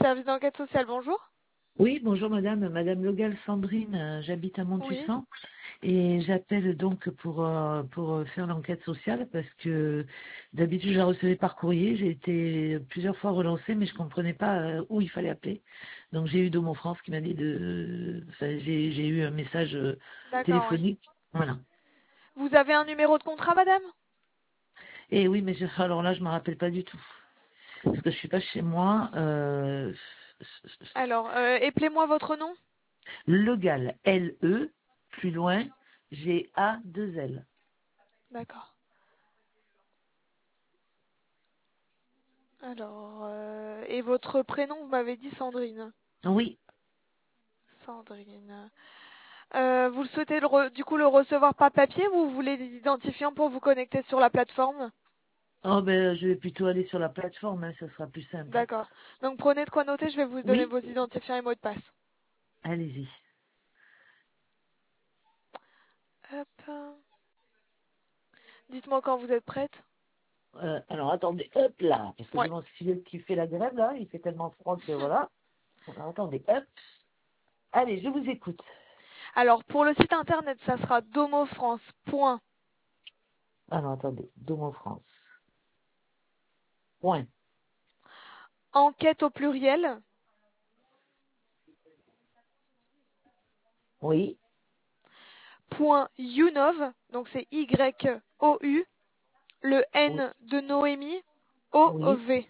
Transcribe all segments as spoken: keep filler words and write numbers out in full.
service d'enquête sociale, bonjour. Oui, bonjour madame, madame Logal Sandrine, euh, j'habite à Oui. Montussan et j'appelle donc pour, euh, pour faire l'enquête sociale parce que d'habitude je la recevais par courrier, j'ai été plusieurs fois relancée mais je comprenais pas euh, où il fallait appeler. Donc j'ai eu Domo France qui m'a dit de... Enfin, j'ai j'ai eu un message euh, D'accord, oui. téléphonique, voilà. Vous avez un numéro de contrat, madame? Et oui, mais je, alors là je me rappelle pas du tout parce que je suis pas chez moi. Euh, Alors, euh, appelez-moi votre nom. Legal, L E, plus loin, G A deux L. D'accord. Alors, euh, et votre prénom, vous m'avez dit Sandrine. Oui. Sandrine. Euh, vous le souhaitez le re- du coup le recevoir par papier ou vous voulez des identifiants pour vous connecter sur la plateforme? Oh ben, je vais plutôt aller sur la plateforme, hein, ça sera plus simple. D'accord. Donc prenez de quoi noter, je vais vous donner Oui, vos identifiants et mots de passe. allez-y. Hop. Dites-moi quand vous êtes prête. Euh, alors attendez, hop là, parce que j'ai Ouais. mon stylet qui fait la grève là, il fait tellement froid que voilà. Alors attendez, hop. Allez, je vous écoute. Alors pour le site internet, ça sera domofrance. Alors attendez, Domo France. Point. Enquête au pluriel. Oui, Point YouNov, donc c'est Y O U, le oui, N de Noémie, O oui, V.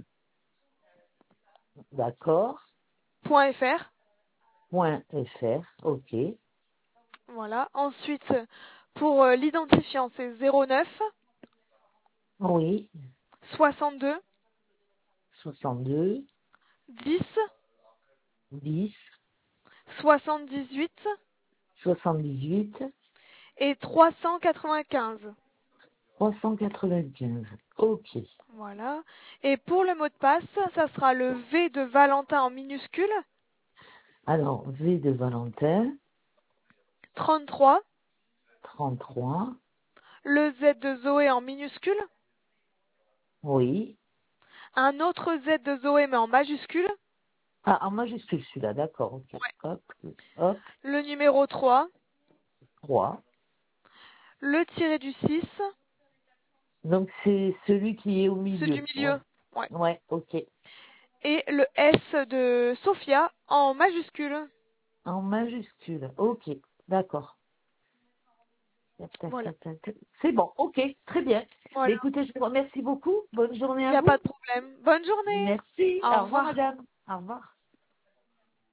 d'accord. Point .fr. Point F R, ok. Voilà. Ensuite, pour euh, l'identifiant, c'est zéro neuf Oui, soixante-deux soixante-deux, dix dix, soixante-dix-huit soixante-dix-huit, et trois cent quatre-vingt-quinze. trois cent quatre-vingt-quinze. Ok. Voilà. Et pour le mot de passe, ça sera le V de Valentin en minuscule, Alors, V de Valentin, trente-trois, trente-trois, le Z de Zoé en minuscule, oui. un autre Z de Zoé mais en majuscule, Ah, en majuscule celui-là, d'accord, ok. Hop, hop, le numéro trois, trois. le tiré du six, Donc c'est celui qui est au ceux du milieu. Ouais, milieu, ouais, ouais, ok. et le S de Sophia en majuscule. En majuscule, ok, d'accord. Tac, tac, Voilà, tac, tac, tac. C'est bon, ok, très bien. Mais voilà. écoutez, je vous remercie beaucoup. Bonne journée Il à n'y a pas vous. de problème. Bonne journée. Merci. Au Au revoir, revoir. madame. Au revoir.